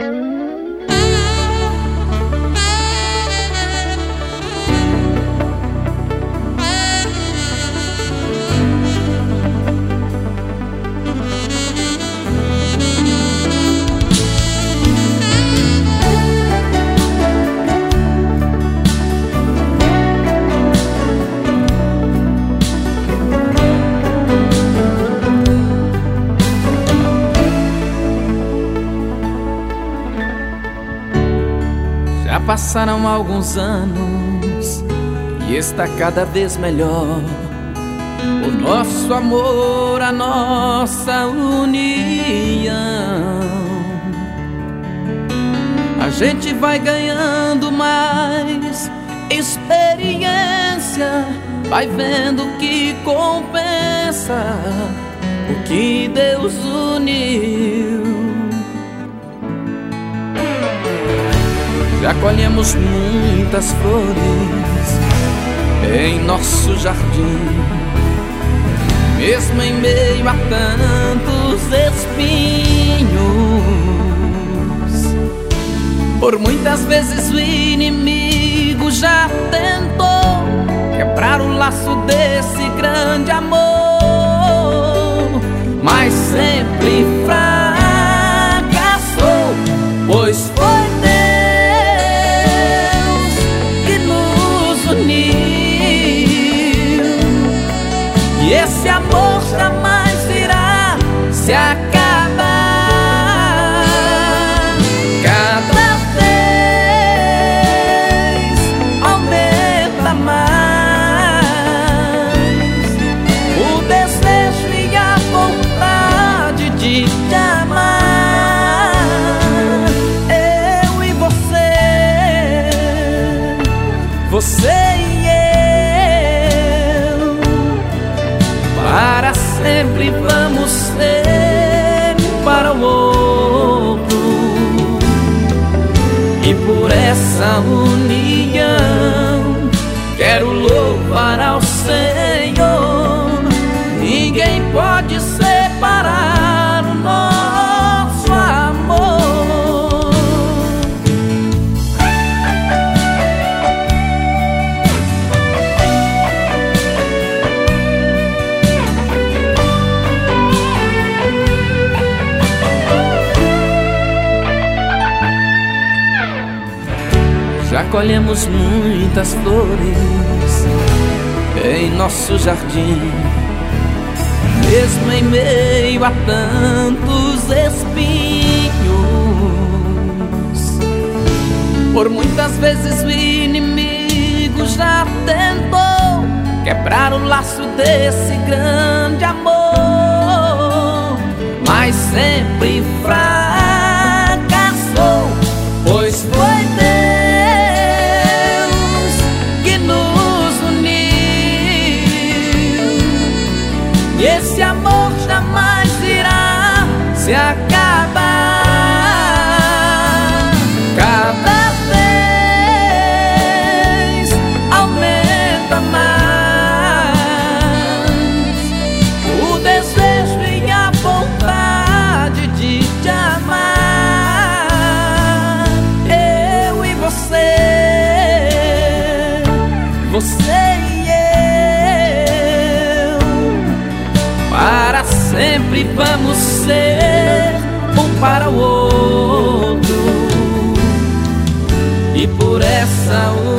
Já passaram alguns anos e está cada vez melhor o nosso amor, a nossa união. A gente vai ganhando mais experiência, vai vendo que compensa o que Deus uniu. Já colhemos muitas flores em nosso jardim, mesmo em meio a tantos espinhos. Por muitas vezes o inimigo já tentou quebrar o laço desse grande amor, mas sempre fracassou, pois foi e esse amor jamais irá se acabar. Cada vez aumenta mais o desejo e a vontade de te amar. Eu e você para sempre vamos ser para o outro, e por essa união quero louvar ao Senhor. Ninguém pode separar o nosso amor. Já colhemos muitas flores em nosso jardim, mesmo em meio a tantos espinhos. Por muitas vezes o inimigo já tentou quebrar o laço desse grande amor, mas sempre fracassou, pois foi Deus e esse amor jamais irá se acabar. Cada vez aumenta mais o desejo e a vontade de te amar. Eu e você para sempre vamos ser um para o outro, e por essa